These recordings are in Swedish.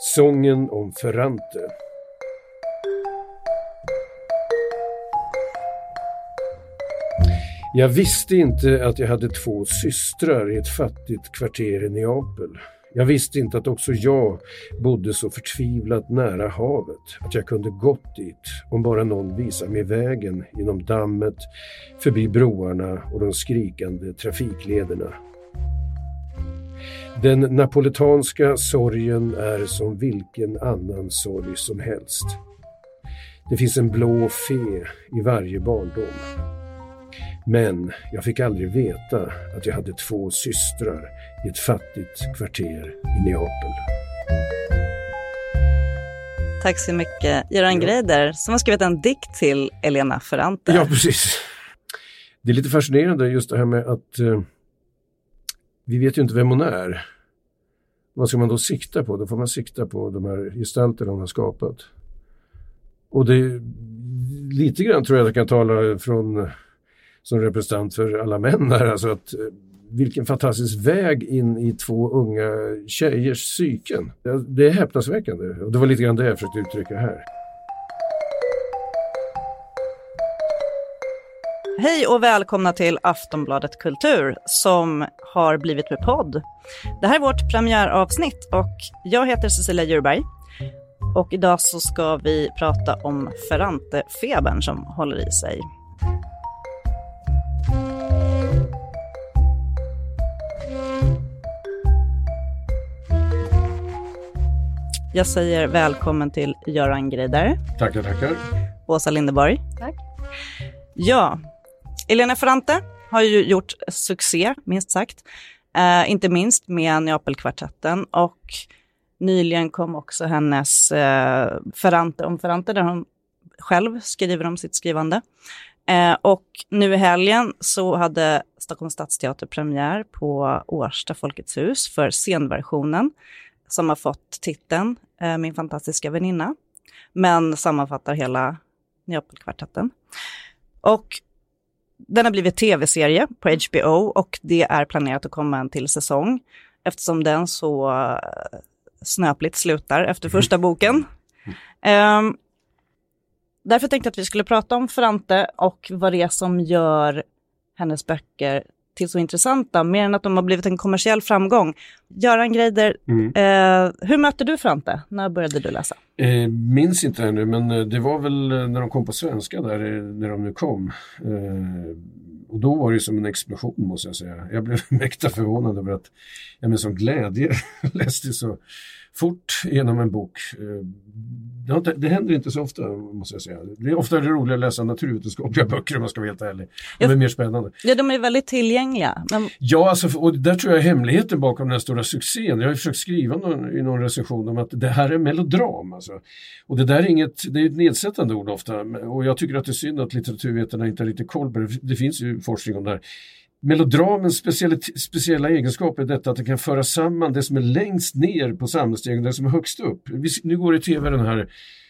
Sången om Ferrante. Jag visste inte att jag hade 2 systrar i ett fattigt kvarter i Neapel. Jag visste inte att också jag bodde så förtvivlat nära havet att jag kunde gått dit om bara någon visade mig vägen genom dammet, förbi broarna och de skrikande trafiklederna. Den napoletanska sorgen är som vilken annan sorg som helst. Det finns en blå fe i varje barndom. Men jag fick aldrig veta att jag hade 2 systrar i ett fattigt kvarter i Neapel. Tack så mycket, Göran Greider, som har skrivit en dikt till Elena Ferrante. Ja, precis. Det är lite fascinerande just det här med att vi vet ju inte vem hon är. Vad ska man då sikta på? Då får man sikta på de här gestalterna hon har skapat. Och det är lite grann tror jag kan tala som representant för alla män här. Alltså att vilken fantastisk väg in i 2 unga tjejers psyken. Det är häpnadsväckande. Och det var lite grann det jag försökte uttrycka här. Hej och välkomna till Aftonbladet Kultur som har blivit med podd. Det här är vårt premiäravsnitt och jag heter Cecilia Djurberg. Och idag så ska vi prata om Ferrante-febern som håller i sig. Jag säger välkommen till Göran Greider. Tackar. Åsa Lindeborg. Tack. Ja, Elena Ferrante har ju gjort succé, minst sagt. Inte minst med Neapelkvartetten. Och nyligen kom också hennes Ferrante om Ferrante, där hon själv skriver om sitt skrivande. Och nu i helgen så hade Stockholms stadsteater premiär på Årsta Folkets hus för scenversionen. Som har fått titeln Min fantastiska väninna. Men sammanfattar hela Neapelkvartetten. Och den har blivit tv-serie på HBO. Och det är planerat att komma en till säsong. Eftersom den så snöpligt slutar efter första boken. Därför tänkte jag att vi skulle prata om Ferrante. Och vad det är som gör hennes böcker till så intressanta, mer än att de har blivit en kommersiell framgång. Göran Greider, hur mötte du Ferrante? När började du läsa? Minns inte ännu, men det var väl när de kom på svenska där, när de nu kom. Och då var det som en explosion, måste jag säga. Jag blev mäkta förvånad över att jag med sån glädje läste så fort genom en bok. Det händer inte så ofta, måste jag säga. Det är ofta roligare att läsa naturvetenskapliga böcker om man ska vara helt ärlig. De är mer spännande. Ja, de är väldigt tillgängliga. Men... Ja, alltså, och där tror jag är hemligheten bakom den här stora succén. Jag har försökt skriva i någon recension om att det här är melodram. Alltså. Och det där är det är ett nedsättande ord ofta. Och jag tycker att det är synd att litteraturvetarna inte har lite koll på det. Det finns ju forskning om det här. Melodramens speciella egenskap är detta att det kan föra samman det som är längst ner på samhällsstegen och det som är högst upp. Nu går det i tv den här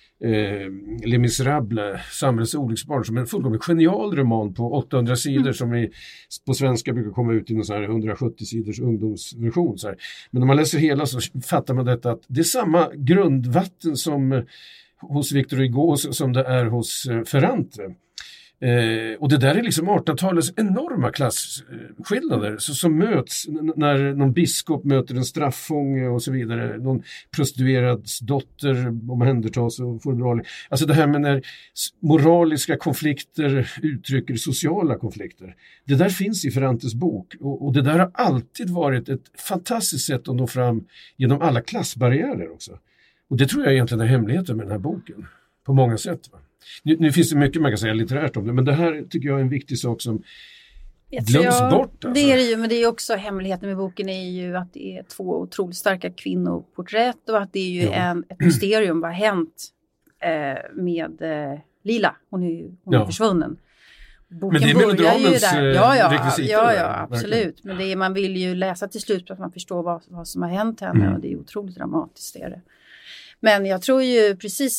Les Misérables, Samhällets olycksbarn, som är en fullkomligt genial roman på 800 sidor som på svenska brukar komma ut i någon sån här 170 sidors ungdomsversion. Så här. Men när man läser hela så fattar man detta att det är samma grundvatten som hos Victor Hugo som det är hos Ferrante. Och det där är liksom 1800-talets enorma klasskillnader som möts när någon biskop möter en straffånge och så vidare. Någon prostituerad dotter omhändertas och får moral. Alltså det här med när moraliska konflikter uttrycker sociala konflikter. Det där finns i Ferrantes bok och det där har alltid varit ett fantastiskt sätt att nå fram genom alla klassbarriärer också. Och det tror jag egentligen är hemligheten med den här boken. På många sätt, va? Nu finns det mycket man kan säga litterärt om det, men det här tycker jag är en viktig sak som glöms bort. Alltså. Det är det ju, men det är också hemligheten med boken är ju att det är 2 otroligt starka kvinnoporträtt och att det är ju ett mysterium. Vad har hänt med Lila? Hon är försvunnen. Boken men det är melodramens rekvisita. Ja, absolut. Men man vill ju läsa till slut för att man förstår vad som har hänt henne och det är otroligt dramatiskt. Det är det. Men jag tror ju precis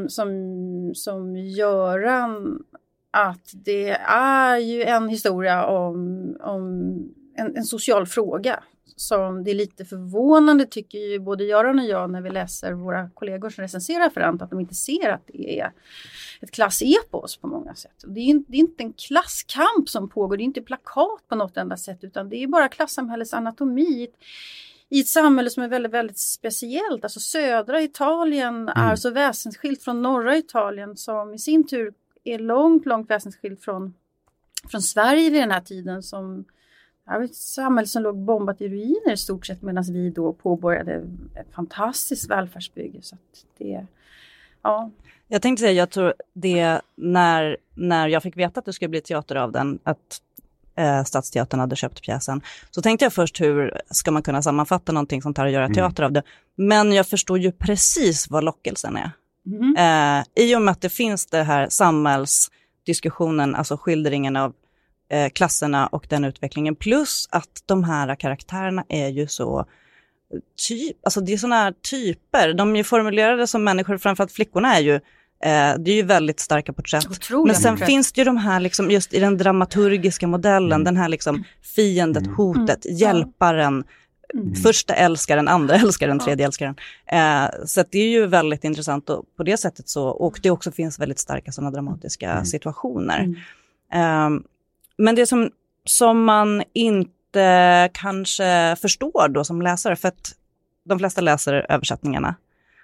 som Göran att det är ju en historia om en social fråga som det är lite förvånande tycker ju både Göran och jag när vi läser våra kollegor som recenserar Ferrante, att de inte ser att det är ett klassepos på många sätt. Det är inte en klasskamp som pågår, det är inte plakat på något enda sätt, utan det är bara klassamhällets anatomi i ett samhälle som är väldigt, väldigt speciellt. Alltså södra Italien är så väsensskilt från norra Italien, som i sin tur är långt, långt väsensskilt från Sverige vid den här tiden, som ett samhälle som låg bombat i ruiner i stort sett, medan vi då påbörjade ett fantastiskt välfärdsbygge. Så att det, ja. Jag tänkte säga, jag tror det när jag fick veta att det skulle bli teater av den, att Stadsteatern hade köpt pjäsen, så tänkte jag först, hur ska man kunna sammanfatta någonting sånt här och göra teater av det? Men jag förstår ju precis vad lockelsen är. I och med att det finns det här samhällsdiskussionen, alltså skildringen av klasserna och den utvecklingen, plus att de här karaktärerna är ju så alltså det är såna här typer, de är ju formulerade som människor, framförallt flickorna är ju det är ju väldigt starka porträtt. Men sen finns det ju de här liksom, just i den dramaturgiska modellen, den här liksom fiendet, hotet, hjälparen, första älskaren, andra älskaren, tredje älskaren. Så att det är ju väldigt intressant och på det sättet så, och det också finns väldigt starka sådana dramatiska situationer. Men det som man inte kanske förstår då som läsare, för att de flesta läser översättningarna.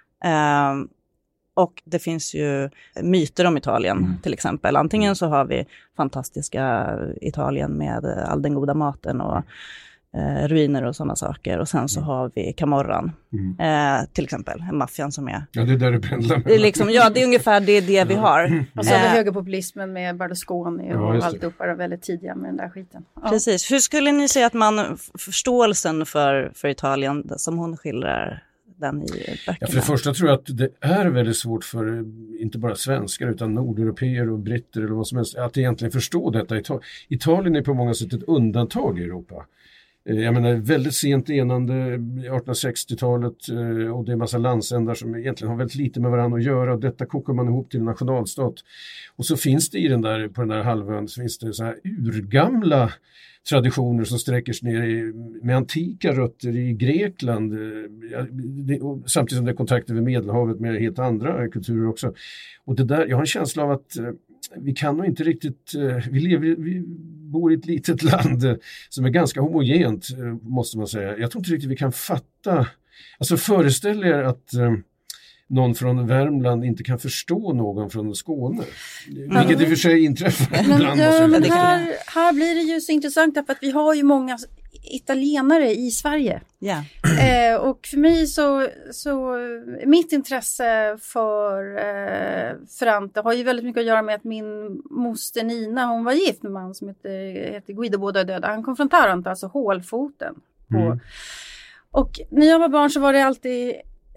Och det finns ju myter om Italien till exempel. Antingen så har vi fantastiska Italien med all den goda maten och ruiner och sådana saker. Och sen så har vi Camorran till exempel, maffian som är... Ja, det är där det pendlar. Det är liksom, ja, det är ungefär det vi har. Och så har vi högerpopulismen med Berlusconi och alltihopa är väldigt tidiga med den där skiten. Ja. Precis. Hur skulle ni säga att man, förståelsen för Italien som hon skildrar den i böckerna? Ja, för det första tror jag att det är väldigt svårt för inte bara svenskar utan nordeuropeer och britter eller vad som helst att egentligen förstå detta. Italien är på många sätt ett undantag i Europa. Jag menar väldigt sent enande 1860-talet och det är en massa landsändar som egentligen har väldigt lite med varandra att göra, och detta kokar man ihop till en nationalstat. Och så finns det på den där halvön så finns det så här urgamla traditioner som sträcker sig ner med antika rötter i Grekland, samtidigt som det är kontakter vid Medelhavet med helt andra kulturer också. Och det där, jag har en känsla av att vi kan nog inte riktigt, vi bor i ett litet land som är ganska homogent, måste man säga. Jag tror inte riktigt vi kan fatta, alltså föreställ er att någon från Värmland inte kan förstå någon från Skåne. Vilket i och för sig inträffar ibland. Men här blir det ju så intressant därför att vi har ju många italienare i Sverige. Yeah. Och för mig så mitt intresse för Ferrante har ju väldigt mycket att göra med att min moster Nina, hon var gift med en man som heter Guido, båda är döda. Han kom från Taranto, alltså hålfoten. Och när jag var barn så var det alltid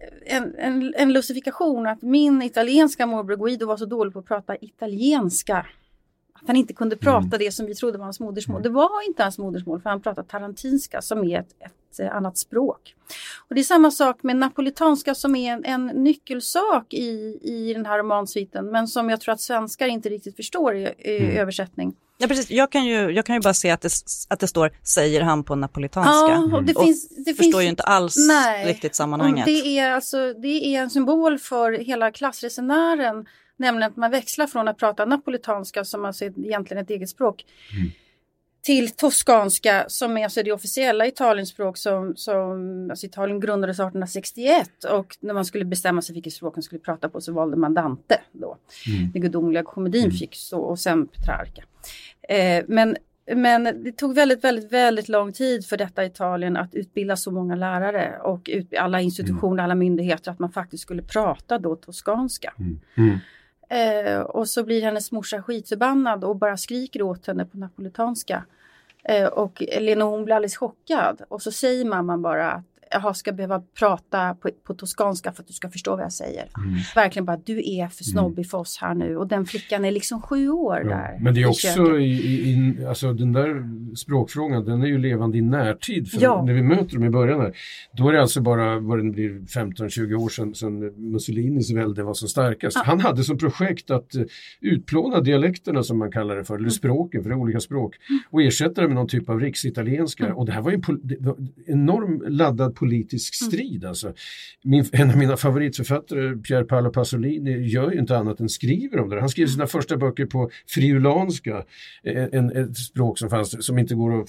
en lustifikation att min italienska morbror Guido var så dålig på att prata italienska. Att han inte kunde prata det som vi trodde var hans modersmål. Det var inte hans modersmål, för han pratade tarantinska som är ett annat språk. Och det är samma sak med napolitanska som är en nyckelsak i den här romansviten, men som jag tror att svenskar inte riktigt förstår i översättning. Ja, precis. Jag kan ju bara se att det står säger han på napolitanska. Ja, och det förstår ju inte alls riktigt sammanhanget. Det är en symbol för hela klassresenären, nämligen att man växlar från att prata napolitanska, som alltså egentligen ett eget språk, till toskanska, som är alltså det officiella Italienspråk som alltså Italien grundades 1861, och när man skulle bestämma sig vilket språk man skulle prata på så valde man Dante då. Den gudomliga komedin fick så, och sen Petrarca. Men det tog väldigt, väldigt, väldigt lång tid för detta Italien att utbilda så många lärare och alla institutioner, alla myndigheter, att man faktiskt skulle prata då toskanska. Och så blir hennes morsa skitförbannad och bara skriker åt henne på napolitanska. Och Lena, hon blir alldeles chockad. Och så säger mamman bara att jag ska behöva prata på toskanska för att du ska förstå vad jag säger. Verkligen bara, du är för snobbig för oss här nu. Och den flickan är liksom 7 år där. Men det är också alltså den där språkfrågan, den är ju levande i närtid. För när vi möter dem i början här, då är det alltså bara vad det blir 15-20 år sedan Mussolinis välde var som starkast. Han hade som projekt att utplåna dialekterna som man kallar det för, eller språken, för det är olika språk, och ersätta det med någon typ av riksitalienska. Och det här var ju en enorm laddad politisk strid. Alltså. En av mina favoritförfattare, Pier Paolo Pasolini, gör ju inte annat än skriver om det. Han skriver sina första böcker på friulanska, ett språk som fanns, som inte går att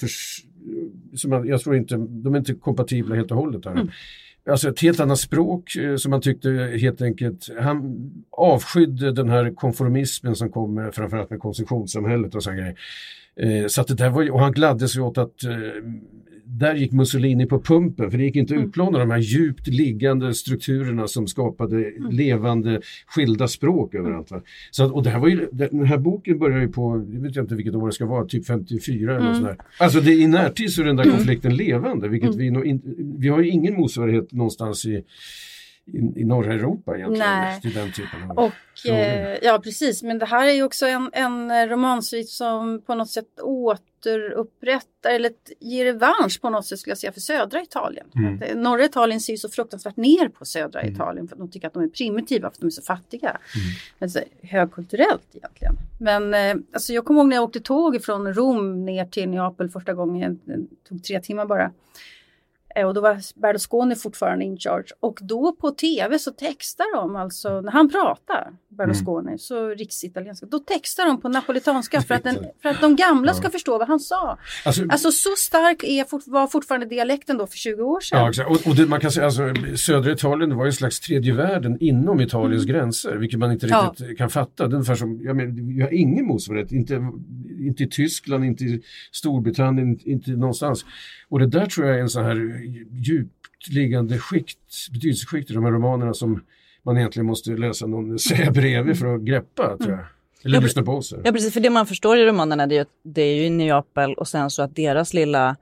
jag tror inte, de är inte kompatibla helt och hållet här. Alltså ett helt annat språk som man tyckte helt enkelt, han avskydde den här konformismen som kom framförallt med konsumtionssamhället och sån grejer. Så att det där var, och han gladde sig åt att där gick Mussolini på pumpen, för det gick inte att utplåna de här djupt liggande strukturerna som skapade levande skilda språk överallt. Va? Så att, och det här var ju, den här boken börjar ju på, jag vet inte vilket år det ska vara, typ 54 eller något sånt där. Alltså det, i närtid så är den där konflikten levande, vilket vi har ju ingen motsvarighet någonstans i norra Europa egentligen. Till den typen av ja, precis. Men det här är ju också en romansvit som på något sätt återupprättar eller ger revansch på något sätt, skulle jag säga, för södra Italien. Norra Italien ser ju så fruktansvärt ner på södra Italien för att de tycker att de är primitiva för att de är så fattiga. Alltså, högkulturellt egentligen. Men alltså, jag kommer ihåg när jag åkte tåg från Rom ner till Neapel första gången. Det tog 3 timmar bara. Och då var Berlusconi fortfarande in charge. Och då på tv så textar de, alltså när han pratar, Berlusconi, så riksitalienska, då textar de på napolitanska för att de gamla ska förstå vad han sa. Alltså så stark var fortfarande dialekten då för 20 år sedan. Ja, exakt. Och det, man kan säga, alltså södra Italien var ju en slags tredje världen inom Italiens gränser, vilket man inte riktigt kan fatta. Det är ungefär som, vi har ingen motsvarighet, inte i Tyskland, inte i Storbritannien, inte någonstans. Och det där tror jag är en sån här djupt liggande betydelseskikt i de här romanerna som man egentligen måste läsa någon säga bredvid för att greppa, tror jag. Eller lyssna på oss. Ja, precis. För det man förstår i romanerna, det är ju i Neapel och sen så att deras lilla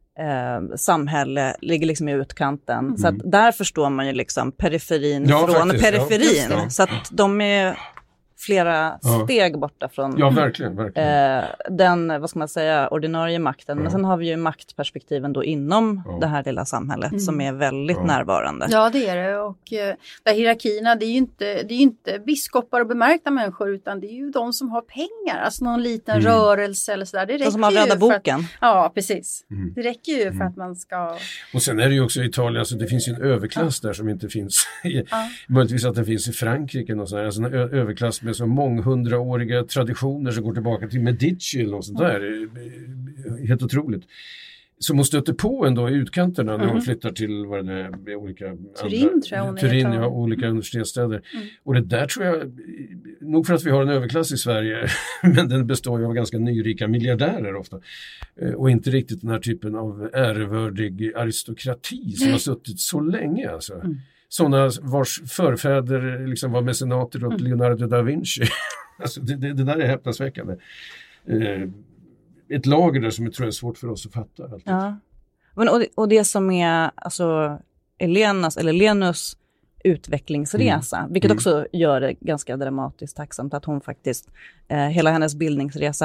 samhälle ligger liksom i utkanten. Så att där förstår man ju liksom periferin från periferin. Ja. Så att de är flera steg borta från verkligen. Den, vad ska man säga, ordinarie makten. Men sen har vi ju maktperspektiven då inom det här lilla samhället som är väldigt närvarande. Ja, det är det. Och där hierarkierna, det är ju inte biskopar och bemärkta människor, utan det är ju de som har pengar. Alltså någon liten rörelse eller sådär. Det räcker de som har röda boken. Ja, precis. Det räcker ju för att man ska... Och sen är det ju också i Italien, alltså det finns ju en överklass där som inte finns. Möjligtvis att den finns i Frankrike och sådär. Alltså en överklass med så månghundraåriga traditioner som går tillbaka till Medici eller något sånt där. Helt otroligt. Som hon stöter på ändå i utkanterna när hon flyttar till olika Turin, olika universitetsstäder. Och det där tror jag, nog för att vi har en överklass i Sverige, men den består ju av ganska nyrika miljardärer ofta. Och inte riktigt den här typen av ärevördig aristokrati som har suttit så länge alltså. Sådana vars förfäder liksom var mecenater åt Leonardo da Vinci. Alltså det där är häpnadsväckande. Ett lager där som jag tror är svårt för oss att fatta. Ja. Men, och det som är alltså Lenus utvecklingsresa, vilket också gör det ganska dramatiskt tacksamt att hon faktiskt, hela hennes bildningsresa,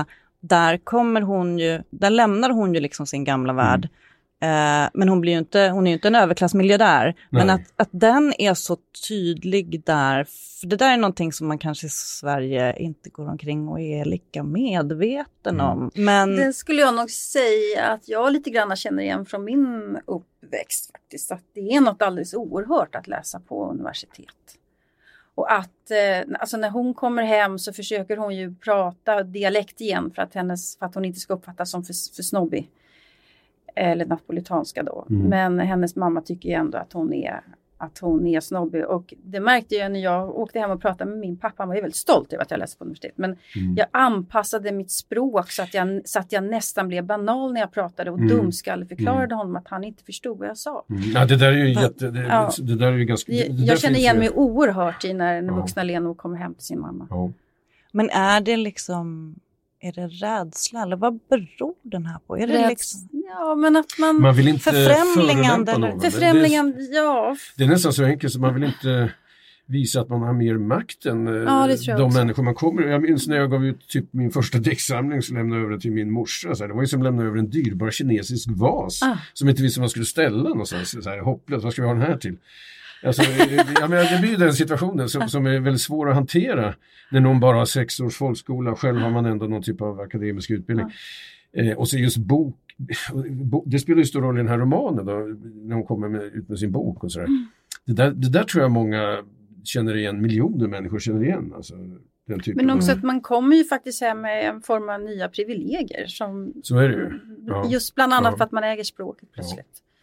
där lämnar hon ju liksom sin gamla värld. Men hon är ju inte en överklassmiljardär. Nej. Men att den är så tydlig där, för det där är någonting som man kanske i Sverige inte går omkring och är lika medveten om. Men det skulle jag nog säga att jag lite grann känner igen från min uppväxt faktiskt, att det är något alldeles oerhört att läsa på universitet. Och att alltså när hon kommer hem så försöker hon ju prata dialekt igen för att hon inte ska uppfattas som för snobbig. Eller napolitanska då. Men hennes mamma tycker ju ändå att hon är snobbig. Och det märkte jag när jag åkte hem och pratade med min pappa. Han var ju väldigt stolt över att jag läste på universitet. Men jag anpassade mitt språk så att jag nästan blev banal när jag pratade. Och dumskalle förklarade honom att han inte förstod vad jag sa. Ja, det där är ju det där är ju ganska... Jag känner igen mig oerhört i när vuxna Leno kommer hem till sin mamma. Ja. Men är det liksom... Är det rädsla eller vad beror den här på? Är det liksom... Ja, men att man vill inte förfrämligande förolämpa någon. Förfrämligande, ja. Det är nästan så enkelt så man vill inte visa att man har mer makt än de människor man kommer. Jag minns när jag gav ut typ min första däcksamling så lämnade jag över till min morsa. Så här, det var ju som att lämna över en dyrbar kinesisk vas som inte visste vad man skulle ställa någonstans. Så här, hopplöst, vad ska vi ha den här till? Alltså, det blir ju den situationen som är väldigt svår att hantera när någon bara har 6 års folkskola. Själv har man ändå någon typ av akademisk utbildning. Och så just bok, det spelar ju stor roll i den här romanen då, när hon kommer ut med sin bok och sådär. Det där tror jag många känner igen, miljoner människor känner igen. Alltså, den typen men också att man kommer ju faktiskt hem med en form av nya privilegier. Så är det ju. Ja. Just bland annat för att man äger språket plötsligt.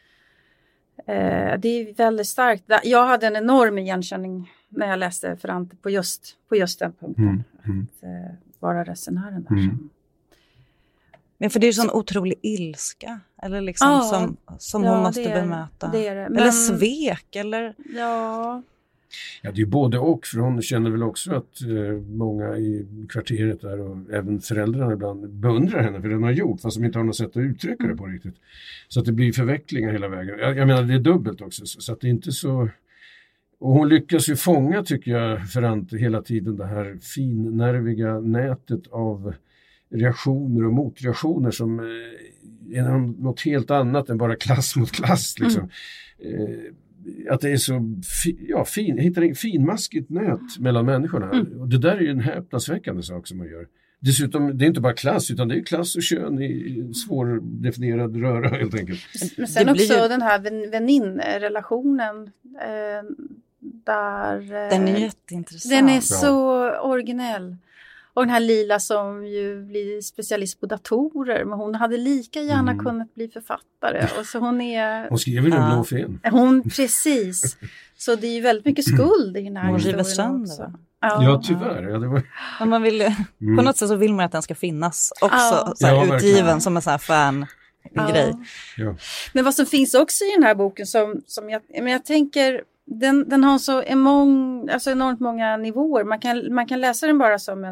Det är väldigt starkt. Jag hade en enorm igenkänning när jag läste Ferrante på just den punkten. Att vara resenären där. Men för det är sån otrolig ilska. Eller liksom som hon måste bemöta. Det är det. Eller svek. Eller... Ja, det är ju både och. För hon känner väl också att många i kvarteret där och även föräldrarna ibland beundrar henne för det hon har gjort. Fast de inte har något sätt att uttrycka det på riktigt. Så att det blir förvecklingar hela vägen. Jag menar det är dubbelt också. Så att det är inte så... Och hon lyckas ju fånga tycker jag Ferrante hela tiden det här finnerviga nätet av reaktioner och motreaktioner som är något helt annat än bara klass mot klass liksom. Att det är så finmaskigt nät mellan människorna. Och det där är ju en häpnadsväckande sak som man gör. Dessutom, det är inte bara klass utan det är klass och kön i svårdefinierad röra helt enkelt. Men sen också den här väninrelationen där... Den är jätteintressant. Den är så originell. Och den här Lila som ju blir specialist på datorer. Men hon hade lika gärna kunnat bli författare. Och så hon skriver ju en blå fen. Precis. Så det är ju väldigt mycket skuld i den här historien också. Ja, tyvärr. Ja, det var... Men man vill, på något sätt så vill man att den ska finnas också. Så här, utgiven som en sån här fan-grej. Ja. Men vad som finns också i den här boken som jag tänker... Den har så enormt många nivåer. Man kan läsa den bara som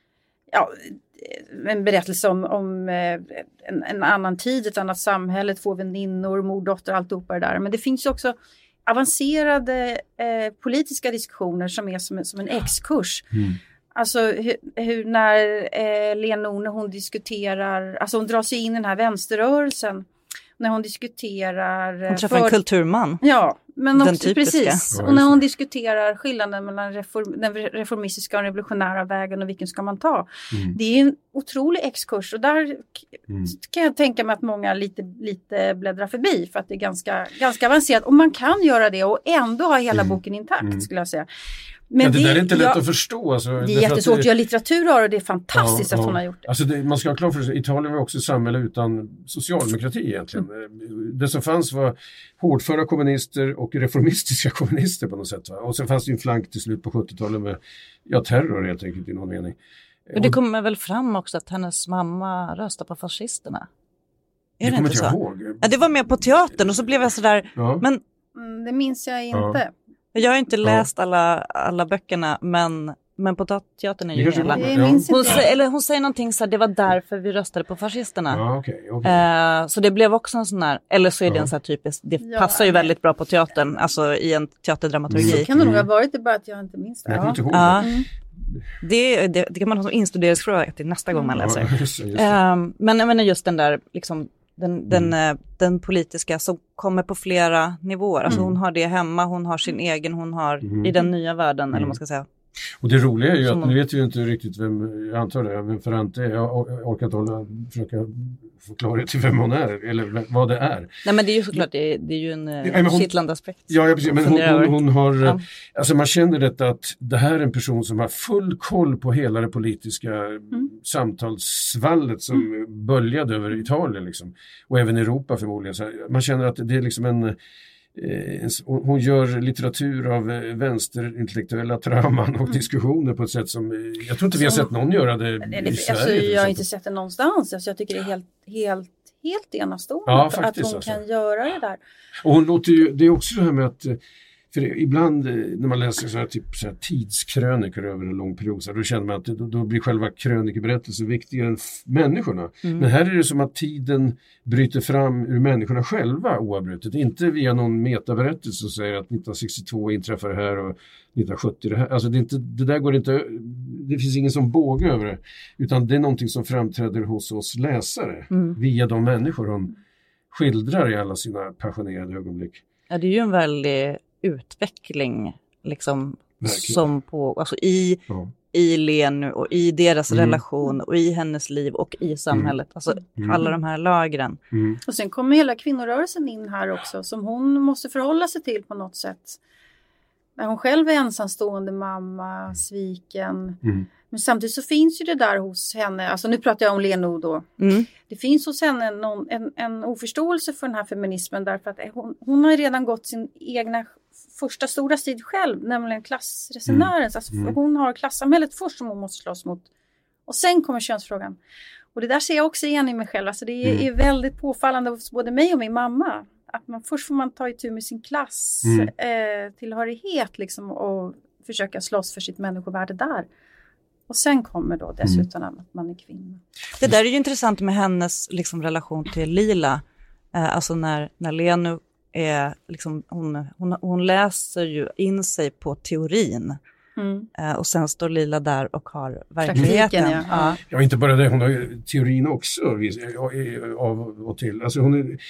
en berättelse om en annan tid, ett annat samhälle, 2 väninnor, mor, dotter, alltihopa det där. Men det finns ju också avancerade politiska diskussioner som är som en X-kurs. Alltså hur när Leonore hon diskuterar, alltså hon drar sig in i den här vänsterrörelsen när hon diskuterar... Hon träffar en kulturman. Ja, men också, typiska. Precis. Och när hon diskuterar skillnaden mellan den reformistiska och revolutionära vägen och vilken ska man ta. Det är en otrolig X-kurs och där kan jag tänka mig att många lite bläddrar förbi för att det är ganska avancerat. Och man kan göra det och ändå ha hela boken intakt skulle jag säga. Men det där är inte lätt att förstå. Alltså, det är jättesvårt att göra litteratur och det är fantastiskt att hon har gjort det. Alltså man ska ha klart för sig, Italien var också ett samhälle utan socialdemokrati egentligen. Det som fanns var hårdföra kommunister och reformistiska kommunister på något sätt. Va? Och sen fanns det en flank till slut på 70-talet med terror helt enkelt i någon mening. Men det kommer väl fram också att hennes mamma röstade på fascisterna? Det kommer inte jag ihåg. Ja, det var med på teatern och så blev jag sådär... Ja. Men... det minns jag inte. Jag har inte läst alla böckerna, men på teatern är ju hela. Hon säger någonting så här, det var därför vi röstade på fascisterna. Ja, okay. Så det blev också en sån här, eller så är det en så här typisk, det passar ju väldigt bra på teatern, alltså i en teaterdramaturgi. Så kan det nog ha varit, det bara att jag inte minns det. Jag kommer inte ihåg det. Det kan man ha som instuderingsfråga till nästa gång man läser. Just men jag menar just den där liksom den politiska som kommer på flera nivåer. Alltså hon har det hemma, hon har sin egen, hon har i den nya världen, eller man ska säga. Och det roliga är ju att nu vet vi ju inte riktigt vem, jag antar det, vem Ferrante är. Jag orkar inte försöka få klarhet till vem hon är, eller vad det är. Nej, men det är ju såklart, det är ju en kittlande aspekt. Ja, precis, men hon har, alltså man känner detta att det här är en person som har full koll på hela det politiska samtalssvallet som böljade över Italien liksom. Och även Europa förmodligen. Så man känner att det är liksom hon gör litteratur av vänsterintellektuella trauman och diskussioner på ett sätt som jag tror inte vi har sett någon göra det i Sverige. Alltså, jag har inte sett det någonstans. Alltså, jag tycker det är helt enastående att hon kan göra det där. Och hon låter ju, det är också det här med att För ibland när man läser så här tidskrönikor över en lång period, då känner man att då blir själva krönikeberättelsen viktigare än människorna. Men här är det som att tiden bryter fram ur människorna själva oavbrutet. Inte via någon metaberättelse som säger att 1962 inträffade det här och 1970 det här. Alltså det där går inte, det finns ingen som båg över det, utan det är någonting som framträder hos oss läsare via de människor hon skildrar i alla sina passionerade ögonblick. Ja, det är ju en väldig utveckling liksom, som på, alltså i Lenu och i deras relation och i hennes liv och i samhället. Alltså alla de här lagren. Och sen kommer hela kvinnorörelsen in här också, som hon måste förhålla sig till på något sätt. När hon själv är ensamstående mamma, sviken. Men samtidigt så finns ju det där hos henne, alltså nu pratar jag om Leno då. Det finns hos henne en oförståelse för den här feminismen, därför att hon har redan gått sin egna första stora strid själv, nämligen klassresenärens. Alltså hon har klassamhället först som hon måste slåss mot. Och sen kommer könsfrågan. Och det där ser jag också igen i mig själv. Alltså det är väldigt påfallande hos både mig och min mamma. Att först får man ta itu med sin klass tillhörighet liksom, och försöka slåss för sitt människovärde där. Och sen kommer då dessutom att man är kvinna. Det där är ju intressant med hennes liksom, relation till Lila. Alltså när Lenu är liksom, hon läser ju in sig på teorin. Och sen står Lila där och har verkligheten. Ja, inte bara det, hon har ju teorin också av och till. Alltså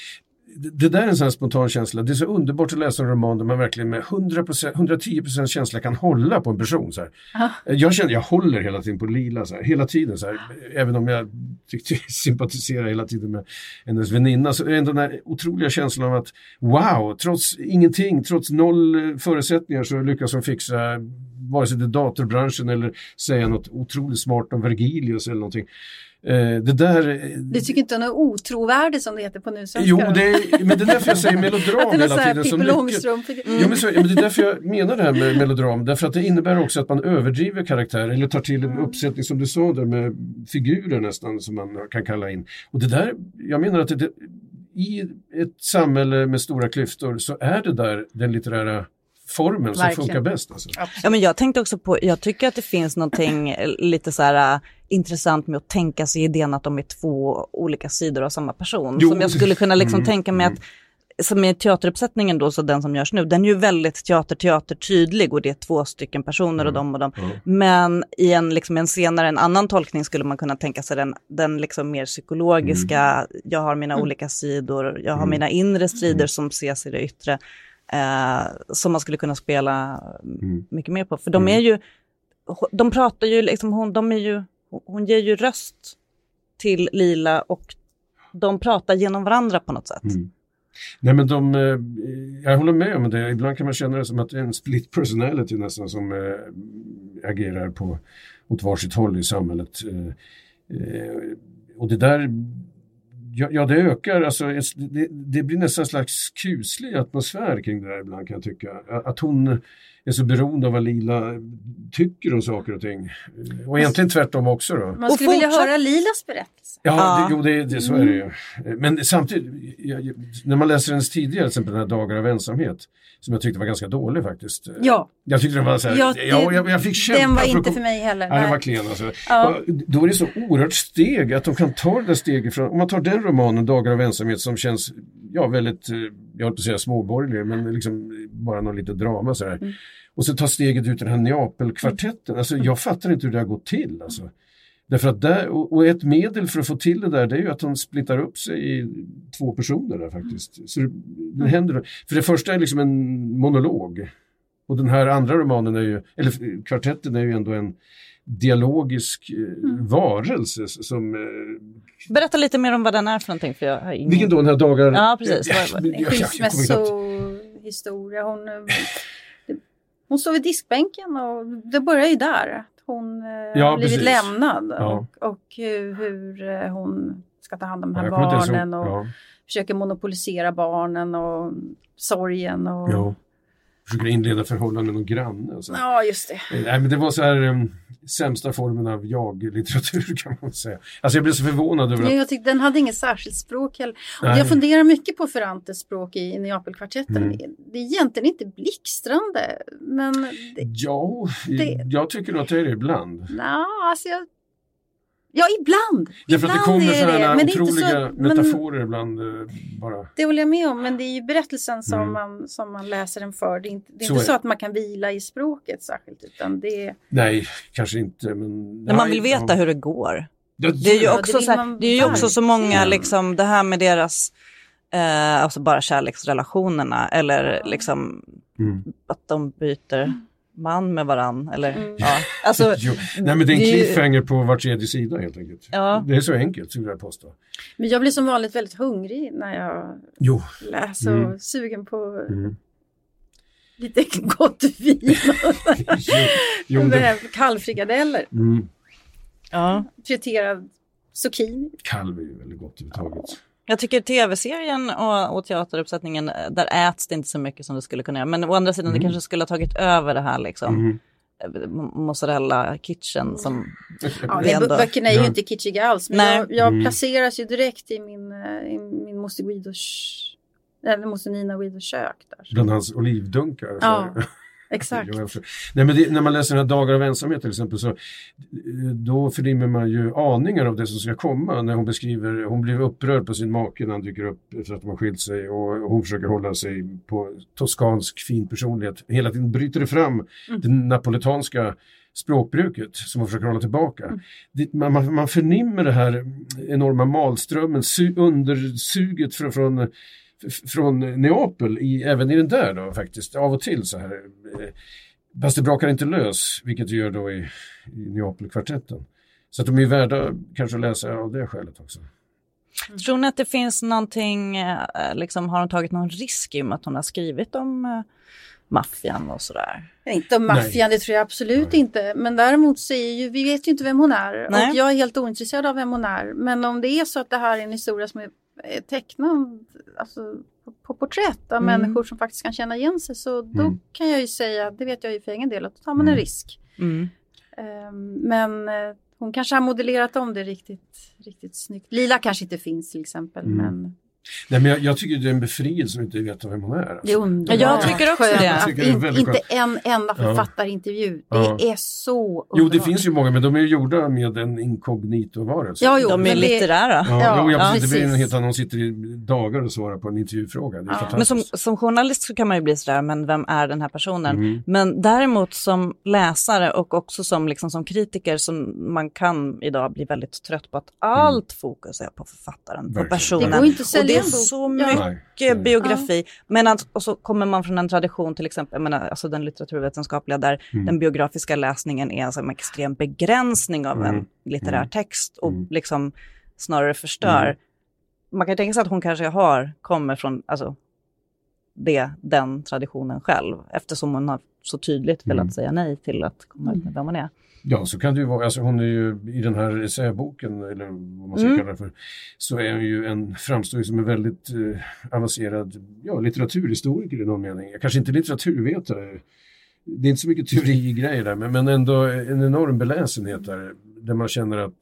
det där är en sån här spontan känsla. Det är så underbart att läsa en roman där man verkligen med 110% känsla kan hålla på en person. Så här. Jag håller hela tiden på Lila, så här, hela tiden. Så här. Även om jag sympatiserar hela tiden med hennes väninna, så är det ändå den här otroliga känslan av att wow, trots ingenting, trots noll förutsättningar så lyckas hon fixa vare sig det datorbranschen eller säga något otroligt smart om Vergilius eller någonting. Du tycker inte hon är otrovärdig som det heter på nusvenska? Jo, men det är därför jag säger melodram hela tiden. Som men det är därför jag menar det här med melodram. Därför att det innebär också att man överdriver karaktär eller tar till en uppsättning som du sa där med figurer nästan som man kan kalla in. Och det där, jag menar att i ett samhälle med stora klyftor så är det där den litterära formen som funkar bäst. Alltså. Ja, men jag tänkte också på, jag tycker att det finns någonting lite så här intressant med att tänka sig idén att de är två olika sidor av samma person. Som jag skulle kunna liksom tänka mig att, som i teateruppsättningen då, så den som görs nu, den är ju väldigt teater tydlig och det är 2 stycken personer och dem. Men i en senare, en annan tolkning skulle man kunna tänka sig den liksom mer psykologiska, jag har mina olika sidor, jag har mina inre strider som ses i det yttre. Som man skulle kunna spela mycket mer på. För de är ju, de pratar ju liksom, hon ger ju röst till Lila och de pratar genom varandra på något sätt. Nej, men jag håller med om det. Ibland kan man känna det som att det är en split personality nästan som agerar åt varsitt håll i samhället. Och det där, ja, det ökar, alltså det blir nästan en slags kuslig atmosfär kring det där ibland, kan jag tycka. Att hon är så beroende av vad Lila tycker om saker och ting. Och egentligen tvärtom också då. Man skulle vilja höra Lilas berättelse. Ja, det så är det ju. Men samtidigt, när man läser hennes tidigare, till exempel den här Dagar av ensamhet, som jag tyckte var ganska dålig faktiskt. Ja. Jag tyckte den var så här, jag fick kämpa. Den var inte för mig heller. Ja, det var klen alltså. Ja. Då är det så oerhört steg att de kan ta det där steget från, om man tar den romanen Dagar av ensamhet som känns väldigt, jag håller på att säga småborgerlig, men liksom bara någon lite drama så här. Och så tar steget ut den här Neapelkvartetten. Alltså jag fattar inte hur det har gått till alltså. Därför att och ett medel för att få till det där, det är ju att de splittar upp sig i 2 personer där faktiskt. Så det händer. För det första är liksom en monolog. Och den här andra romanen eller kvartetten är ju ändå en dialogisk varelse som... Berätta lite mer om vad den är för någonting. För jag har ingen... Vilken då, den här Dagar... Ja, precis. En skilsmässohistoria. Hon står vid diskbänken och det börjar ju där. Hon har blivit lämnad och hur hon ska ta hand om de här barnen och försöker monopolisera barnen och sorgen. Och... försöker inleda förhållanden med någon granne. Och så. Ja, just det. Nej, men det var så här sämsta formen av jag-litteratur kan man säga. Alltså jag blev så förvånad över att... Jag tyckte den hade inget särskilt språk heller. Och jag funderar mycket på Ferrantes språk i Neapelkvartetten. Det är egentligen inte blixtrande, men... Jag tycker att det är det ibland. Ja, ibland. Därför att det kommer sådana otroliga så, metaforer ibland bara. Det håller jag med om, men det är ju berättelsen som man läser den för. Det är inte så att man kan vila i språket särskilt, utan det... Nej, kanske inte. Men man vill veta hur det går. Det är ju också, det är ju också så många, liksom, det här med deras alltså bara kärleksrelationerna eller liksom att de byter man med varann eller alltså nej, men det är en cliffhanger på var tredje sida helt enkelt. Ja. Det är så enkelt, skulle jag påstå. Men jag blir som vanligt väldigt hungrig när jag läser och sugen på lite gott vin. Kallfrikadeller. Ja. Friterad zucchini. Kalv är ju väldigt gott överhuvudtaget. Jag tycker tv-serien och teateruppsättningen, där äts det inte så mycket som det skulle kunna göra. Men å andra sidan, det kanske skulle ha tagit över det här liksom. Mozzarella kitchen som... Böckerna är ju inte kitschiga alls. Men jag placeras ju direkt i min Moster Nina Guidos kök. Där. Bland hans olivdunkar. Ja, exakt. Nej, men när man läser den här Dagar av ensamhet till exempel, så då förnimmer man ju aningar av det som ska komma. När hon beskriver, hon blir upprörd på sin make när han dyker upp för att de har skilt sig, och hon försöker hålla sig på toskansk fin personlighet. Hela tiden bryter det fram det napoletanska språkbruket som man försöker hålla tillbaka. Man förnimmer det här enorma malströmmen, undersuget från Neapel även i den där då faktiskt, av och till så här. Fast det brakar inte lös, vilket det gör då i Neapelkvartetten. Så att de är värda kanske att läsa av det skälet också. Tror ni att det finns någonting, liksom, har hon tagit någon risk i och med att hon har skrivit om maffian och sådär? Inte om maffian, det tror jag absolut inte. Men däremot så vi vet ju inte vem hon är. Nej. Och jag är helt ointresserad av vem hon är. Men om det är så att det här är en historia som är tecknad alltså, på porträtt av människor som faktiskt kan känna igen sig, så då kan jag ju säga, det vet jag ju för egen del, att då tar man en risk. Men hon kanske har modellerat om det riktigt snyggt. Lila kanske inte finns till exempel, men... Nej, men jag tycker det är en befrielse som inte vet vem hon är. Alltså. Det är underbart. Jag tycker också det. Inte en enda författarintervju. Det är så underbart. Jo, det finns ju många, men de är ju gjorda med en inkognito-varelse. Ja, de är litterära. Det blir en helt annan, de sitter i dagar och svarar på en intervjufråga. Det är men som journalist så kan man ju bli sådär, men vem är den här personen? Men däremot som läsare och också som kritiker, som man kan idag bli väldigt trött på att allt fokus är på författaren, på personen. Det går inte och det är så mycket biografi. Men och så kommer man från en tradition, till exempel, alltså den litteraturvetenskapliga, där den biografiska läsningen är alltså en extrem begränsning av en litterär text och liksom snarare förstör. Man kan tänka sig att hon kanske kommer från alltså, den traditionen själv, eftersom hon har så tydligt velat säga nej till att komma ut med vem hon är. Ja, så kan det ju vara. Alltså hon är ju i den här essäboken, eller vad man ska kalla det för, så är hon ju framstår som en väldigt avancerad litteraturhistoriker i någon mening. Kanske inte litteraturvetare. Det är inte så mycket teorigrejer där, men ändå en enorm beläsenhet där man känner att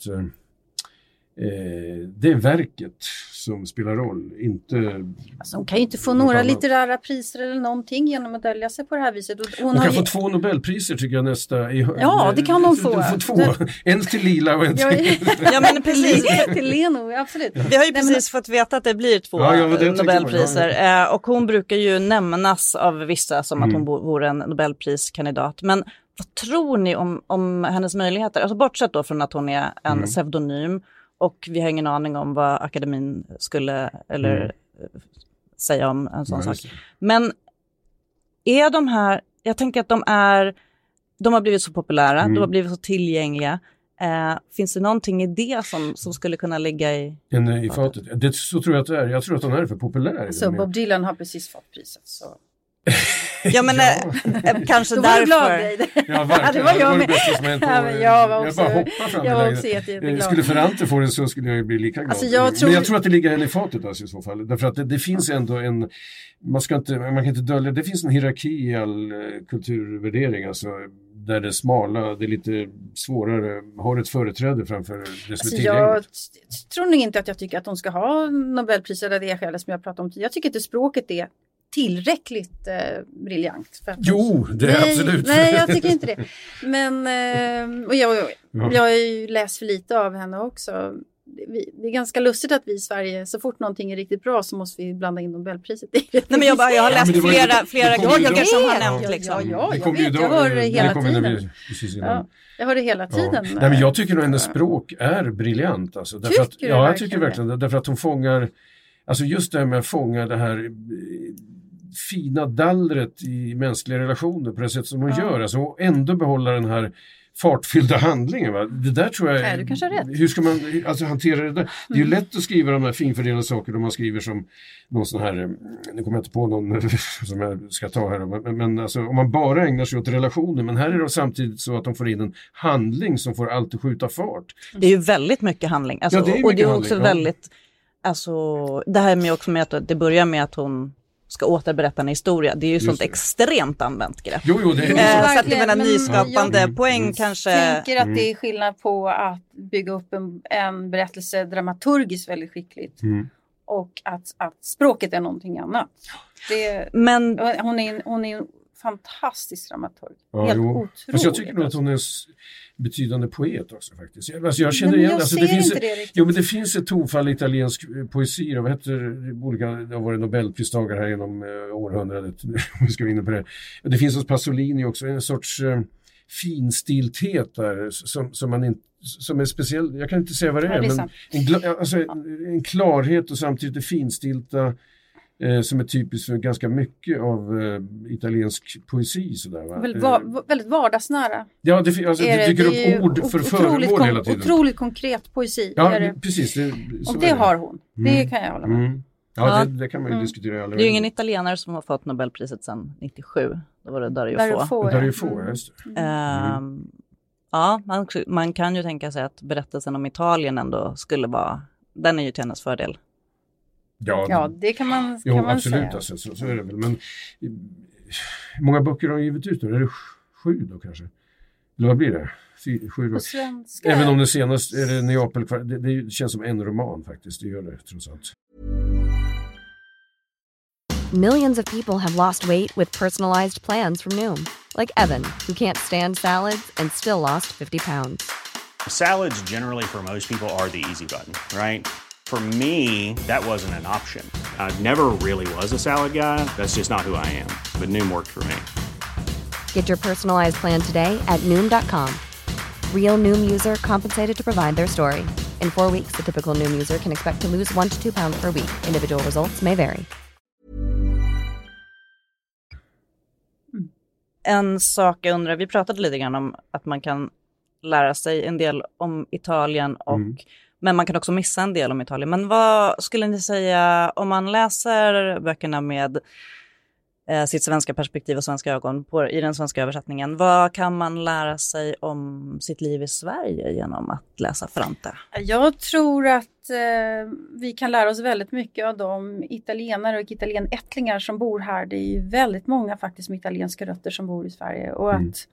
det är verket som spelar roll, inte... Alltså, hon kan ju inte få några litterära priser eller någonting genom att dölja sig på det här viset. Hon kan få 2 Nobelpriser tycker jag nästa... Ja, det kan hon få. Du får 2. En till Lila och en till... Ja, men precis. Till Leno, absolut. Vi har ju precis fått veta att det blir 2 Nobelpriser. Och hon brukar ju nämnas av vissa som att hon vore en Nobelpriskandidat. Men vad tror ni om hennes möjligheter? Alltså bortsett då från att hon är en pseudonym, och vi har ingen aning om vad akademin skulle säga om en sån sak. Men är de här, jag tänker att de har blivit så populära, de har blivit så tillgängliga. Finns det någonting i det som skulle kunna ligga i fatet? Så tror jag att det är. Jag tror att de är för populär. Så Bob Dylan har precis fått priset. Så. Ja, men kanske då var därför. Ja, verkligen. Det var jag med. Det bästa som hänt på, Jag var också, jag bara hoppar fram. Jag var också jätteglad. Skulle Ferrante få det så skulle jag ju bli lika glad. Alltså, Men jag tror att det ligger henne i fatet alltså, i så fall. Därför att det finns ändå en... Man kan inte dölja... Det finns en hierarki i all kulturvärdering. Alltså, där det smala, det är lite svårare, har ett företräde framför det som är tillgängligt. Jag tror nog inte att jag tycker att de ska ha Nobelpriset av det skälet som jag pratade om. Jag tycker inte språket är tillräckligt briljant. För att det är absolut. Nej, jag tycker inte det. Men och jag har ju läst för lite av henne också. Det är ganska lustigt att vi i Sverige, så fort någonting är riktigt bra så måste vi blanda in Nobelpriset. Nej, men jag har läst flera kritiker som har nämnt liksom. Jag hör det hela tiden. Jag hör det hela tiden. Nej, men jag tycker nog hennes språk är briljant. Alltså, därför att, jag tycker verkligen det. Därför att hon fångar, alltså just det här med att fånga det här fina dallret i mänskliga relationer på det sätt som hon gör. Alltså, och ändå behålla den här fartfyllda handlingen. Va? Det där tror jag... Nej, du kanske har rätt. Hur ska man hantera det där? Det är ju lätt att skriva de här finfördelade saker om man skriver som någon sån här... Nu kommer jag inte på någon som jag ska ta här. Men alltså, om man bara ägnar sig åt relationer. Men här är det samtidigt så att de får in en handling som får allt att skjuta fart. Det är ju väldigt mycket handling. Alltså, det är och det är också väldigt... Alltså, det här med också med att det börjar med att hon ska återberätta en historia. Det är ju sånt extremt använt grepp. Jo, det är så att det menar nyskapande poäng kanske. Jag tänker att det är skillnad på att bygga upp en berättelse dramaturgiskt väldigt skickligt. Och att språket är någonting annat. Men hon är en fantastisk dramaturg. Helt otroligt. Fast jag tycker nog att hon är betydande poet också faktiskt. Alltså jag känner igen, alltså det finns men det finns ett tonfall i italiensk poesi, vad heter olika, det har varit Nobelpristagare här genom århundradet, vi ska inne på det. Det finns hos Pasolini också en sorts finstilthet där som man inte, som är speciell, jag kan inte säga vad det är, men en klarhet och samtidigt finstilta som är typiskt för ganska mycket av italiensk poesi. Sådär, va? Väldigt vardagsnära. Ja, det dyker upp ord för föremål hela tiden. Otroligt konkret poesi. Ja, precis. Och det har hon. Det kan jag hålla med. Ja, det kan man ju diskutera. Det är ju ingen italienare som har fått Nobelpriset sedan 97. Då var det Dario Fo. Just det. Ja, man kan ju tänka sig att berättelsen om Italien ändå skulle vara, den är ju till hennes fördel. Ja, det kan man absolut, säga. Alltså, så är det väl. Men hur många böcker har hon givit ut då? Är det 7 då kanske? Eller vad blir det? 7 på svenska. Även om det senaste är det Neapel, det känns som en roman faktiskt. Det gör det trots allt. Millions of people have lost weight with personalized plans from Noom. Like Evan, who can't stand salads and still lost 50 pounds. Salads generally for most people are the easy button, right? For me, that wasn't an option. I never really was a salad guy. That's just not who I am. But Noom worked for me. Get your personalized plan today at Noom.com. Real Noom user compensated to provide their story. In 4 weeks, the typical Noom user can expect to lose 1 to 2 pounds per week. Individual results may vary. En sak jag undrar, vi pratade lite grann om att man kan lära sig en del om Italien och men man kan också missa en del om Italien. Men vad skulle ni säga om man läser böckerna med sitt svenska perspektiv och svenska ögon i den svenska översättningen? Vad kan man lära sig om sitt liv i Sverige genom att läsa Ferrante? Jag tror att vi kan lära oss väldigt mycket av de italienare och italienättlingar som bor här. Det är ju väldigt många faktiskt med italienska rötter som bor i Sverige. Och att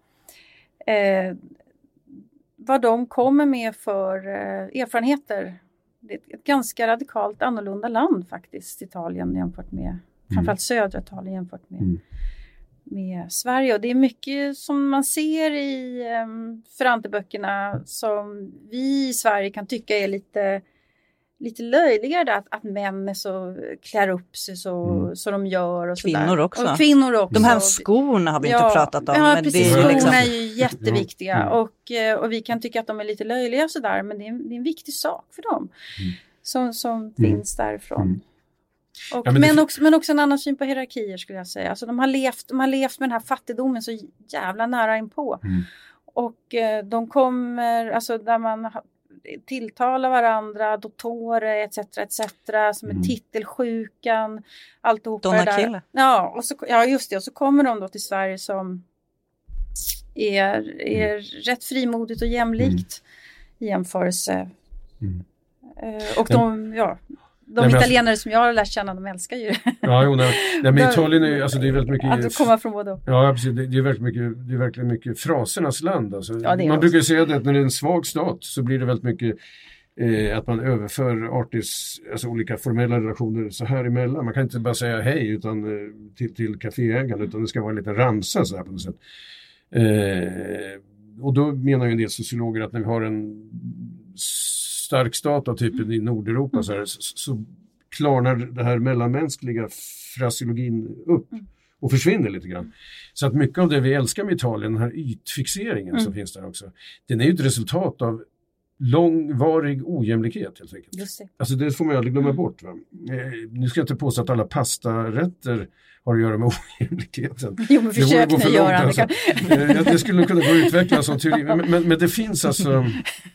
vad de kommer med för erfarenheter. Det är ett ganska radikalt annorlunda land faktiskt, Italien jämfört med, framförallt södra Italien jämfört med Sverige. Och det är mycket som man ser i Ferrante-böckerna som vi i Sverige kan tycka är lite löjligare, att män är så klär upp sig så de gör och kvinnor också. Och kvinnor också. De här skorna har vi inte pratat om. Ja, men precis. Det är skorna är ju jätteviktiga och vi kan tycka att de är lite löjliga sådär, men det är en viktig sak för dem som finns därifrån. Och, men också en annan syn på hierarkier skulle jag säga. Alltså de har levt med den här fattigdomen så jävla nära inpå. Och de kommer, alltså där man tilltalar varandra, dottore etc. som är titelsjukan, alltihopa det där. Ja, just det. Och så kommer de då till Sverige som är rätt frimodigt och jämlikt i jämförelse. Och de italienare som jag har lärt känna, de älskar ju det. Men Italien är alltså det är väldigt mycket att komma från både. Ja, precis. Det är verkligen mycket frasernas land alltså. Man brukar säga att när det är en svag stat så blir det väldigt mycket att man överför alltså olika formella relationer så här emellan. Man kan inte bara säga hej utan till kaféägaren, utan det ska vara en liten ramsa så här på något sätt. Och då menar ju en del sociologer att när vi har en stark stat av typen i Nordeuropa så klarnar det här mellanmänskliga fraseologin upp och försvinner lite grann. Så att mycket av det vi älskar med Italien, den här ytfixeringen som finns där också, den är ju ett resultat av långvarig ojämlikhet helt enkelt. Just det. Alltså det får man aldrig glömma bort. Va? Nu ska jag inte påstå att alla pastarätter har att göra med ojämlikheten. Jo, men försök nu göra alltså. Det skulle kunna gå att utveckla en sån teori. Men det finns alltså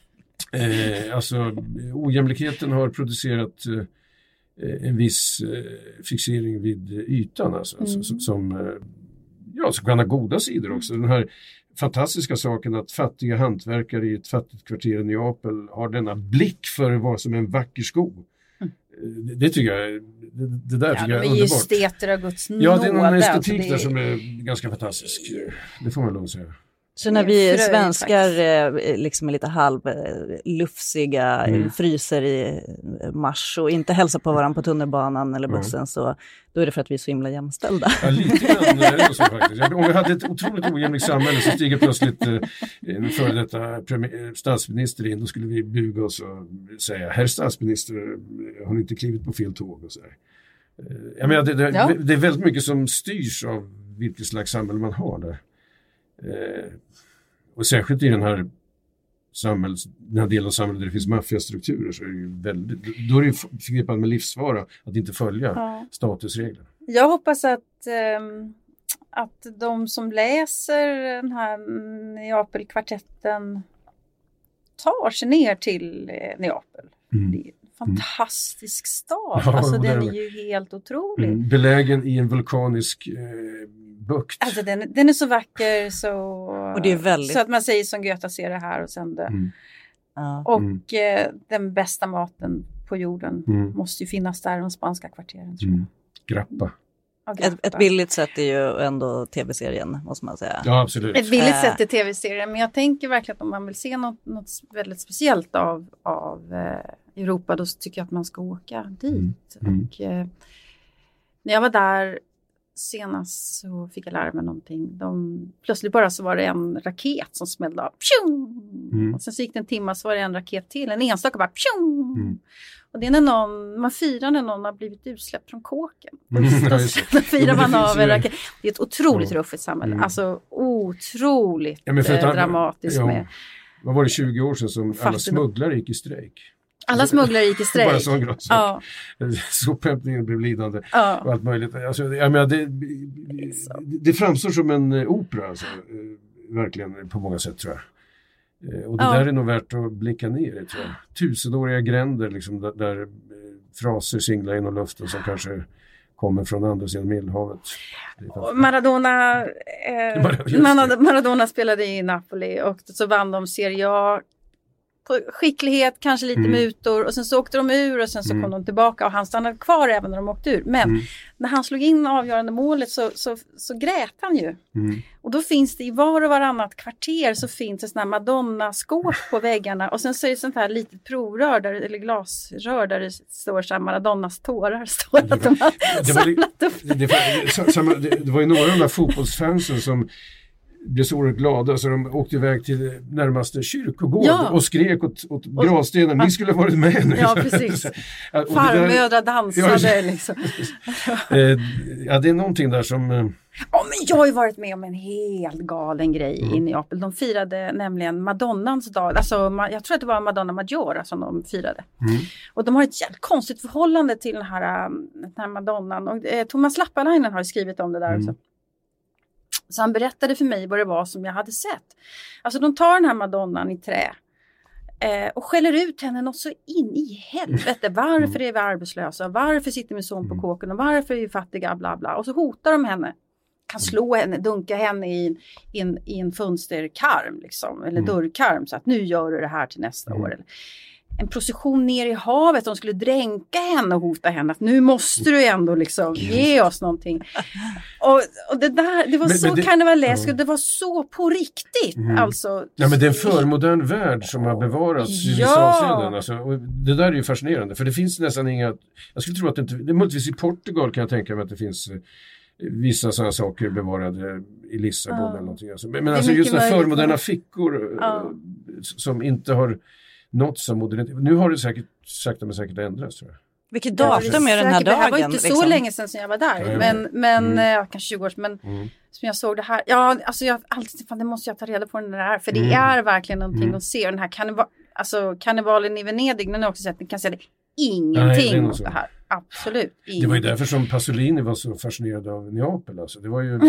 ojämlikheten har producerat en viss fixering vid ytan alltså, som kan ha goda sidor också. Den här fantastiska saken att fattiga hantverkare i ett fattigt kvarter i Neapel har denna blick för vad som är en vacker skog. Det tycker jag det där tycker jag är underbart. De är esteter av Guds nåde. Ja, det är någon estetik där som är ganska fantastisk. Det får man lov att säga. Så när vi svenskar liksom är lite halvlufsiga, fryser i mars och inte hälsar på varandra på tunnelbanan eller bussen, så då är det för att vi är så himla jämställda. Ja, lite grann är det så faktiskt. Om vi hade ett otroligt ojämlikt samhälle så stiger plötsligt en före detta statsminister in, då skulle vi buga oss och säga, herr statsminister, har ni inte klivit på fel tåg och så här. Jag menar, det är väldigt mycket som styrs av vilket slags samhälle man har där. Och särskilt i den här delen av samhället där det finns maffiastrukturer så är det ju då är det förknippat med livsfara att inte följa statusregler. Jag hoppas att de som läser den här Neapelkvartetten tar sig ner till Neapel. Det är en fantastisk stad. Alltså den är ju helt otrolig. Belägen i en vulkanisk bukt. Alltså den är så vacker och det är väldigt... så att man säger som Goethe ser det här och sen det. Och den bästa maten på jorden måste ju finnas där i de spanska kvarteren, tror jag. Grappa. Ett billigt sätt är ju ändå tv-serien, måste man säga. Ja, absolut. Ett billigt sätt är tv-serien, men jag tänker verkligen att om man vill se något väldigt speciellt av Europa, då tycker jag att man ska åka dit. Och när jag var där senast så fick jag lära mig någonting. Plötsligt bara så var det en raket som smällde av. Och sen så gick det en timme så var det en raket till. En enstaka bara. Och det är när man firar när någon har blivit utsläppt från kåken. Då firar man av en raket. Det är ett otroligt ruffigt samhälle. Alltså otroligt dramatiskt med. Vad var det 20 år sedan som alla smugglare gick i strejk? Alla smugglare gick i strejk. Bara sån grej. Sophämtningen blev lidande och allt möjligt. Alltså, jag menar, det framstår som en opera alltså, verkligen på många sätt, tror jag. Och det där är nog värt att blicka ner i, tror jag. Tusenåriga gränder liksom, där fraser singlar genom luften som kanske kommer från andra sidan Medelhavet. Maradona spelade i Napoli och så vann de Serie A. Skicklighet, kanske lite mutor, och sen så åkte de ur och sen så kom de tillbaka och han stannade kvar även när de åkte ur. Men när han slog in avgörande målet så grät han ju. Och då finns det i var och varannat kvarter så finns det såna här Madonna-skåp på väggarna och sen så är det sånt här litet provrör eller glasrör där det står så här Madonnas tårar står att de har samlat upp. Det var ju några av de där fotbollsfansen som blev så oerhört glada så de åkte iväg till närmaste kyrkogård och skrek åt gravstenen. Ni skulle ha varit med nu. Ja, precis. Farmödrar dansade liksom. Det är någonting där som... Ja, men jag har ju varit med om en helt galen grej i Neapel. De firade nämligen Madonnans dag. Alltså, jag tror att det var Madonna Maggiore som de firade. Och de har ett jävligt konstigt förhållande till den här Madonnan. Och Thomas Lappalainen har skrivit om det där också. Så han berättade för mig vad det var som jag hade sett. Alltså de tar den här Madonnan i trä. Och skäller ut henne något så in i helvete. Varför är vi arbetslösa? Varför sitter min son på kåken? Och varför är vi fattiga? Bla bla. Och så hotar de henne. Kan slå henne, dunka henne i en fönsterkarm liksom, eller dörrkarm, så att nu gör du det här till nästa år. Eller en procession ner i havet, de skulle dränka henne och hota henne att nu måste du ändå liksom ge oss någonting. Och det där, det var så karnevaleskt och det var så på riktigt. Alltså, ja, men det är en förmodern värld som har bevarats i vissa avseenden. Alltså, och det där är ju fascinerande, för det finns nästan inga, jag skulle tro att det möjligtvis i Portugal kan jag tänka mig att det finns vissa sådana saker bevarade i Lissabon eller någonting. Alltså. Men alltså just de förmoderna fickor som inte har nått av modernitet. Nu har det säkert sakta men säkert ändrats, tror jag. Vilket datum är den här dagen? Det här var inte liksom så länge sedan jag var där. Men kanske 20 år sedan. Men som jag såg det här. Ja, alltså jag alltid, fan, det måste jag ta reda på den där. För det är verkligen någonting att se. Och den här karnevalen i Venedig, när jag också sett, kan säga det. Ingenting mot det här. Absolut. Det var ju därför som Pasolini var så fascinerad av Neapel. Alltså. Det var ju,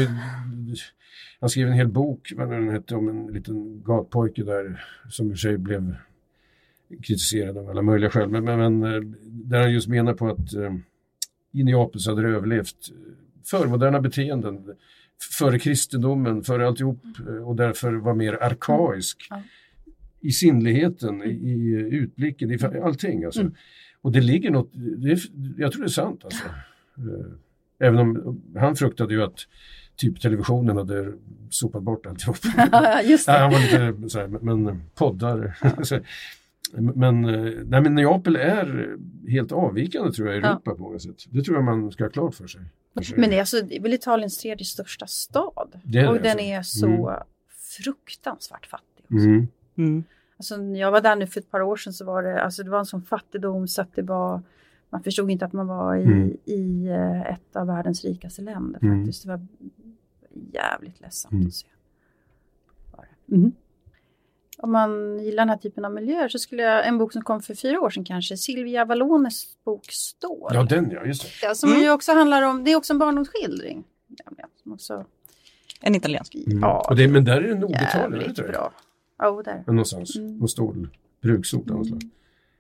han skrev en hel bok, vad den hette, om en liten gatpojke där som i sig blev kritiserad av alla möjliga skäl. Men där han just menar på att i Neapel så hade det överlevt förmoderna beteenden före kristendomen, före alltihop, och därför var mer arkaisk i sinnligheten, i utblicken, i allting. Alltså. Och det ligger något, jag tror det är sant. Alltså. Även om han fruktade ju att typ televisionen hade sopat bort alltihop. Just det. Han var lite så här, men poddar. Men Neapel är helt avvikande, tror jag, i Europa på många sätt. Det tror jag man ska ha klart för sig. Men det är väl Italiens tredje största stad. Och den är så fruktansvärt fattig också. Alltså, när jag var där nu för ett par år sedan så var det var en sån fattigdom så att det var, man förstod inte att man var i ett av världens rikaste länder faktiskt. Det var jävligt ledsamt att se. Om man gillar den här typen av miljöer så skulle jag, en bok som kom för 4 år sedan kanske, Silvia Vallones bok Stål. Ja, den, ja, just det. Ja, som ju också handlar om, det är också en barndomsskildring. Som också, en italiensk. Ja, och men där är det nog Italien, jävligt bra. Ja, där. Men någonstans, någon stål bruksort av något slag.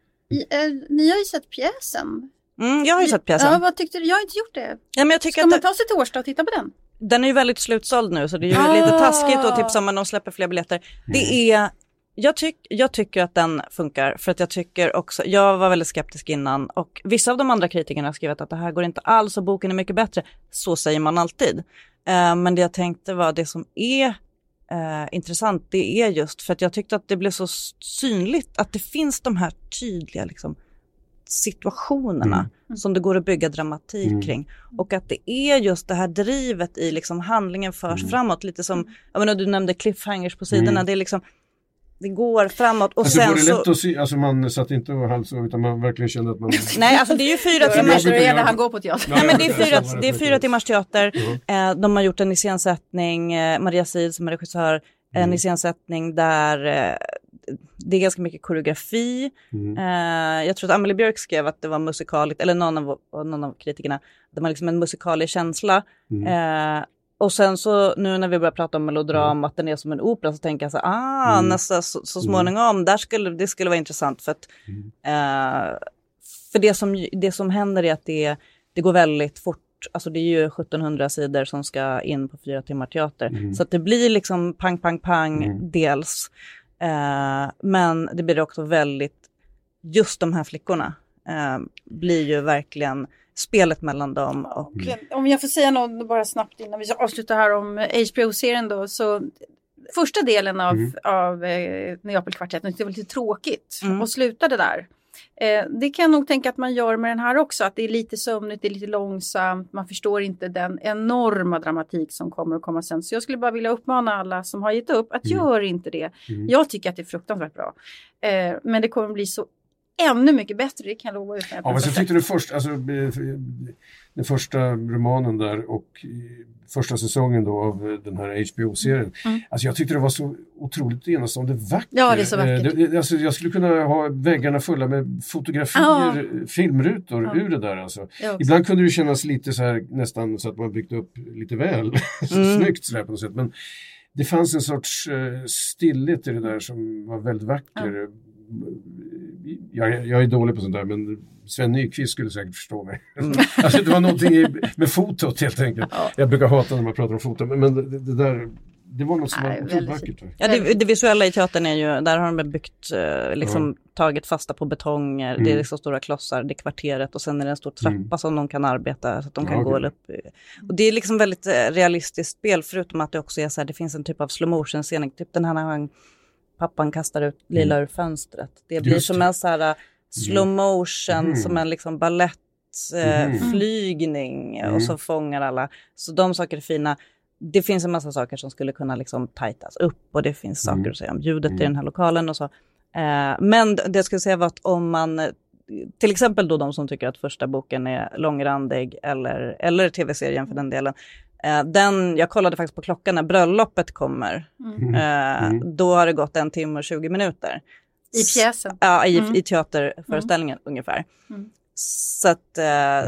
Ni har ju sett pjäsen. Jag har ju sett pjäsen. Ja, vad tyckte du? Jag har inte gjort det. Ja, men jag tycker ska man ta sig till Årsta och titta på den? Den är ju väldigt slutsåld nu, så det är ju lite taskigt att tipsa om när de släpper fler biljetter. Det är, jag tycker att den funkar, för att jag tycker också, jag var väldigt skeptisk innan och vissa av de andra kritikerna har skrivit att det här går inte alls och boken är mycket bättre. Så säger man alltid. Men det jag tänkte var det som är intressant, det är just för att jag tyckte att det blev så synligt att det finns de här tydliga liksom situationerna som det går att bygga dramatik kring, och att det är just det här drivet i liksom handlingen förs framåt, lite som, jag menar, du nämnde cliffhangers på sidorna, det är liksom, det går framåt och alltså, sen var det lätt så att se, alltså man satt inte och halsade utan man verkligen kände att man nej, alltså det är ju 4 timmar han går på teater. Nej, men det är 4 timmars teater. De har gjort en iscensättning, Maria Sid som är regissör, en iscensättning där det är ganska mycket koreografi. Jag tror att Amelie Björk skrev att det var musikaligt, eller någon av kritikerna, det var liksom en musikalig känsla. Och sen så nu när vi börjar prata om melodram, att den är som en opera, så tänker jag så nästa så småningom det skulle vara intressant, för att för det som händer är att det går väldigt fort. Alltså det är ju 1700 sidor som ska in på 4 timmar teater. Så att det blir liksom pang dels. Men det blir också väldigt, just de här flickorna blir ju verkligen spelet mellan dem. Och om jag får säga något bara snabbt innan vi avslutar här om HBO-serien då, så första delen av Neapelkvartetten, det var lite tråkigt och slutade där. Det kan jag nog tänka att man gör med den här också, att det är lite sömnigt, det är lite långsamt, man förstår inte den enorma dramatik som kommer att komma sen. Så jag skulle bara vilja uppmana alla som har gett upp att gör inte det. Jag tycker att det är fruktansvärt bra. Men det kommer bli så ännu mycket bättre, det kan jag lova. Ja, men så tyckte du först, alltså den första romanen där och första säsongen då av den här HBO-serien. Alltså jag tyckte det var så otroligt enastående vackert. Ja, det är så vackert. Alltså jag skulle kunna ha väggarna fulla med fotografier, filmrutor ur det där. Alltså. Ibland kunde det kännas lite så här, nästan så att man byggt upp lite väl snyggt så där på något sätt. Men det fanns en sorts stillhet i det där som var väldigt vacker. Jag är dålig på sånt där, men Sven Nykvist skulle säkert förstå mig. Alltså det var någonting med fotot helt enkelt. Jag brukar hata när man pratar om foto, men det där, det var något som var otroligt vackert. Ja, det visuella i teatern är ju, där har de byggt, tagit fasta på betonger, det är liksom stora klossar, det är kvarteret och sen är det en stor trappa som de kan arbeta så att de kan gå upp. Och det är liksom väldigt realistiskt spel, förutom att det också är så här, det finns en typ av slow motion scen, typ den här när pappan kastar ut Lila ur fönstret. Det blir som en så här slow motion, som en liksom ballettflygning och så fångar alla. Så de saker är fina. Det finns en massa saker som skulle kunna liksom tajtas upp och det finns saker att säga om ljudet i den här lokalen och så. Men det jag skulle säga var att om man, till exempel då de som tycker att första boken är långrandig eller tv-serien för den delen, jag kollade faktiskt på klockan när bröllopet kommer. Då har det gått 1 timme och 20 minuter. I pjäsen? Ja, i teaterföreställningen ungefär. Så att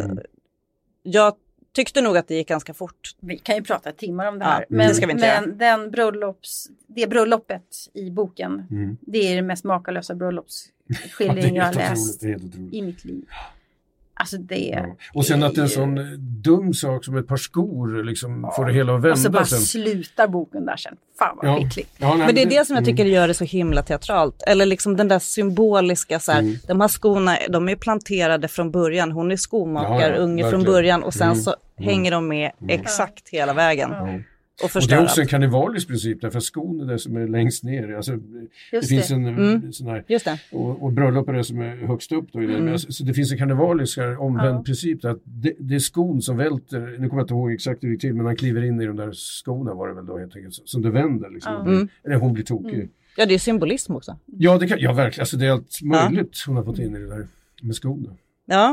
jag tyckte nog att det gick ganska fort. Vi kan ju prata timmar om det här. Men det ska vi inte göra. Men det bröllopet i boken, det är det mest makalösa bröllopsskildring jag har läst i mitt liv. Alltså det och sen att en sån dum sak som ett par skor liksom får det hela att vända. Och så bara slutar boken där sen. Fan vad skickligt. Men det är det som jag tycker gör det så himla teatralt. Eller liksom den där symboliska så här, de här skorna, de är planterade från början. Hon är skomakarunge från början och sen så hänger de med exakt hela vägen. Och det är också en karnevalisk princip därför skon är det som är längst ner. Alltså, det finns en sån här, och bröllop är det som är högst upp då i det. Så det finns en karnevalisk omvänd princip att det är skon som välter, nu kommer jag inte ihåg exakt hur det till, men han kliver in i de där skorna var det väl då helt enkelt, som det vänder liksom. Eller hon blir tokig. Ja, det är symbolism också. Ja, det kan, verkligen, alltså det är allt möjligt hon har fått in i det där med skorna. Ja.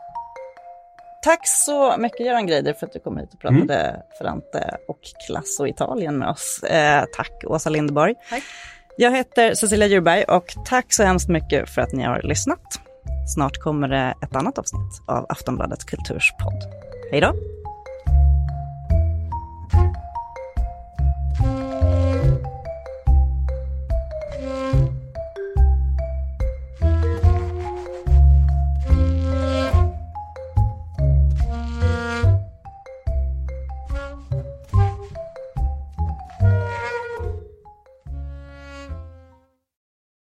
Tack så mycket Göran Greider för att du kom hit och pratade Ferrante och klass och Italien med oss. Tack Åsa Linderborg. Tack. Jag heter Cecilia Djurberg och tack så hemskt mycket för att ni har lyssnat. Snart kommer det ett annat avsnitt av Aftonbladets kulturspodd. Hej då!